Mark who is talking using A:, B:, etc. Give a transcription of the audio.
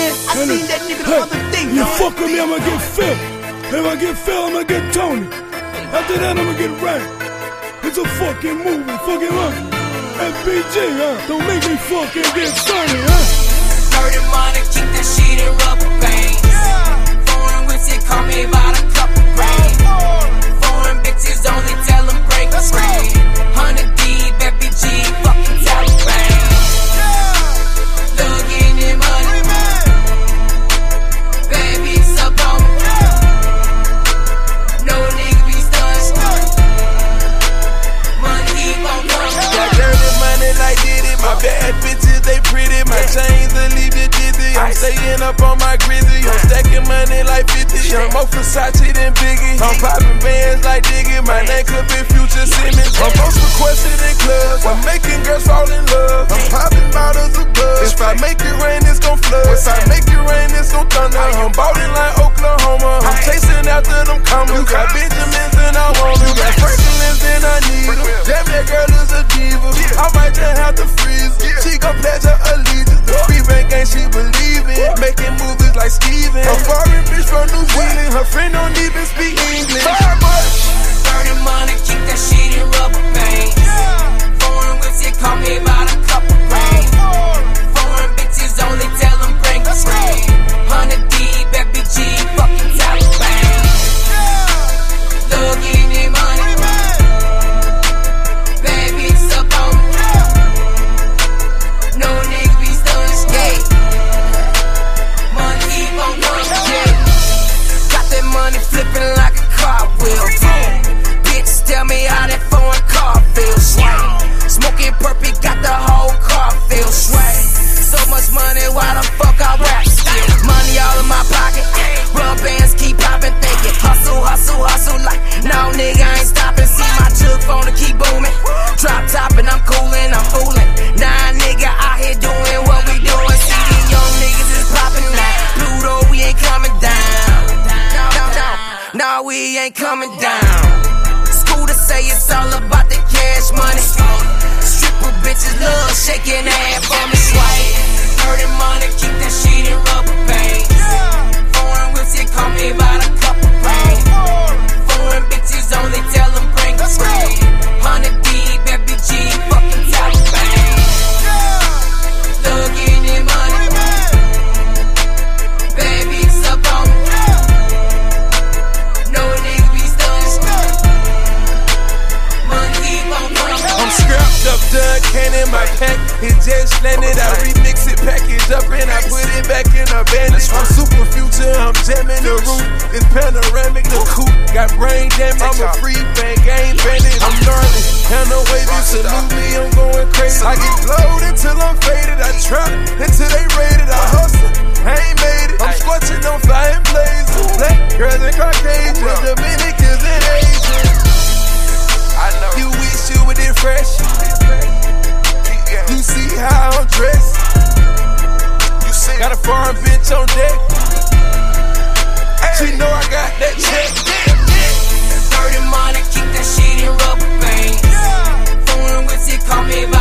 A: man. I seen that nigga the other day.
B: You fuck with me, I'ma get Phil. If I get Phil, I'ma get Tony. After that, I'ma get Ray. It's a fucking movie, fucking money. FBG, don't make me fucking get funny,
C: Dirty money, keep that shit in rubber bands. Foreign whips, it call me about a couple grand. Foreign bitches, only tell them bring a friend. 100 deep, FBG, fucking Taliban. Look in the money, baby, it's up on me. No nigga be stunned. Money keep on coming.
D: Got dirty money like Diddy. My bad bitches, they pretty. My chains will leave you dizzy. I'm staying up on my grizzy. I'm stacking money like 50. I'm more Versace than Biggie. I'm popping bands like Diggy. My name could be Future Simmons. I'm most requested in clubs. I'm making girls fall in love. I'm popping bottles of buzz. If I make it rain, it's gon' flood. If I make it rain, it's gon' thunder. I'm ballin' like Oklahoma. I'm chasing after them commas. You got Benjamins and I want them. You got Franklin's and I need them. Damn, that girl is a diva. I might just have to freeze her. She gon' pledge her allegiance. The free bank ain't she believe in. Making movies like Steven. A foreign bitch from New Zealand. Her friend don't even speak English.
C: Dirty money, keep that shit in rubber bands. Foreign whips, it call me about a couple grand. Foreign bitches, only tell them bring a friend. 100 deep, FBG, fucking Taliban. Look in the money, baby, it's up on me. No nigga be stunned, yeah. Money keep on coming, yeah. Got that money flipping like a cartwheel. Bitch, tell me how that foreign car feels. Smoking purple, got the whole car feel swag. So much money, why the fuck I rap still? Money all in my pocket, rub bands keep popping, thinking hustle, hustle, hustle. Like, no nigga, I ain't stopping. See my jug phone to keep booming. Drop top and I'm coolin', I'm fooling. Nah, nigga, out here doing what we doing. See these young niggas is popping now. Pluto, we ain't coming down. No, we ain't coming down. School to say it's all about the cash money. Stripper bitches love shaking ass for me. Swipe. Dirty money, keep that shit in rubber bands. Foreign whips, it call me about a couple grand. Foreign bitches, only tell them bring a friend. 100 deep, FBG, fucking Taliban. Look in the money, baby, it's up on me. No nigga be stunned. Money keep on coming.
D: I'm strapped up, done can in my pack. It just landed, I remix it, package up, and I put it back in a bandage. I'm super future, I'm jamming the roof. It's panoramic, the coupe. Got brain damage, I'm a free bank, I ain't bandit. I'm gnarly, and the way you salute me, I'm going crazy. I get blowed until I'm faded. I trap until they raided. I hustle, I ain't made it. I'm scorching on fire and blazing. Black girls and Caucasians, Dominicans and Asians. You wish you were this fresh. You see how I'm dressed. Got a foreign bitch on deck. She know I got that check.
C: Dirty money, keep that shit in rubber bands. Foreign whips, it call me about